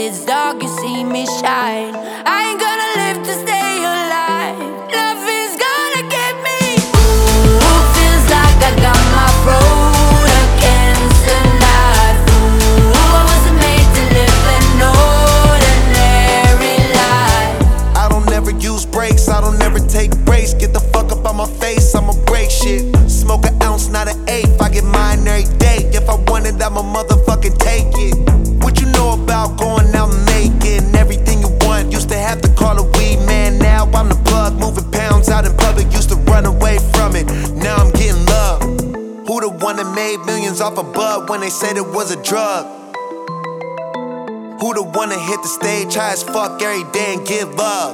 it's dark, you see me shine. I ain't gonna live to stay alive. Love is gonna get me. Ooh, feels like I got my throat against the knife. Ooh, I wasn't made to live an ordinary life. I don't ever use brakes, I don't ever take breaks. Get the fuck up on my face, I'ma break shit. Smoke an ounce, not an eighth, I get mine every day. If I want it, I'ma motherfucking take it. What you know about going out and making everything you want? Used to have to call a weed man, now I'm the plug. Moving pounds out in public, used to run away from it. Now I'm getting love. Who the one that made millions off a bud when they said it was a drug? Who the one that hit the stage high as fuck every day and give love?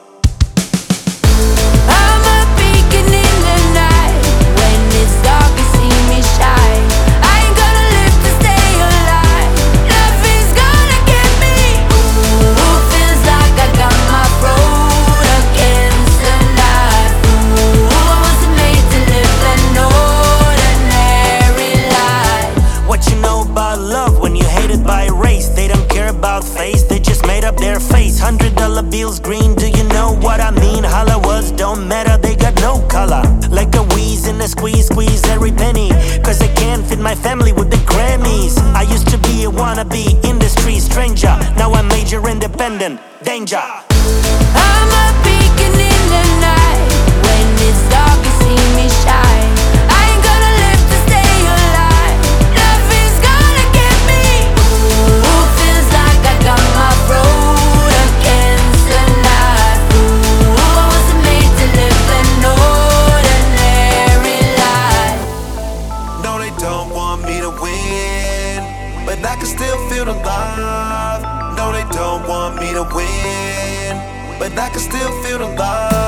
I'm a beacon in the night. When it's dark, you see me shine. I ain't gonna live to stay alive. Love is gonna get me. Ooh, feels like I got my throat against the knife. Ooh, I wasn't made to live an ordinary life. What you know about love when you hated by race? They don't care about face, they just made up their face. $100 bills green, do you know what I mean? Holla words don't matter, they got no color. Like a wheeze in a squeeze, squeeze every penny. Cause they can't fit my family with the Grammys. I used to be a wannabe industry stranger. Now I'm major independent, danger. I'm a beacon in the night. When it's dark, you see me shine. I ain't gonna live to stay alive. Love is gonna get me. Ooh, feels like I got my throat against the knife. Ooh, I wasn't made to live an ordinary life. No, they don't want me to win, but I can still feel the love. No, they don't want me to win, but I can still feel the love.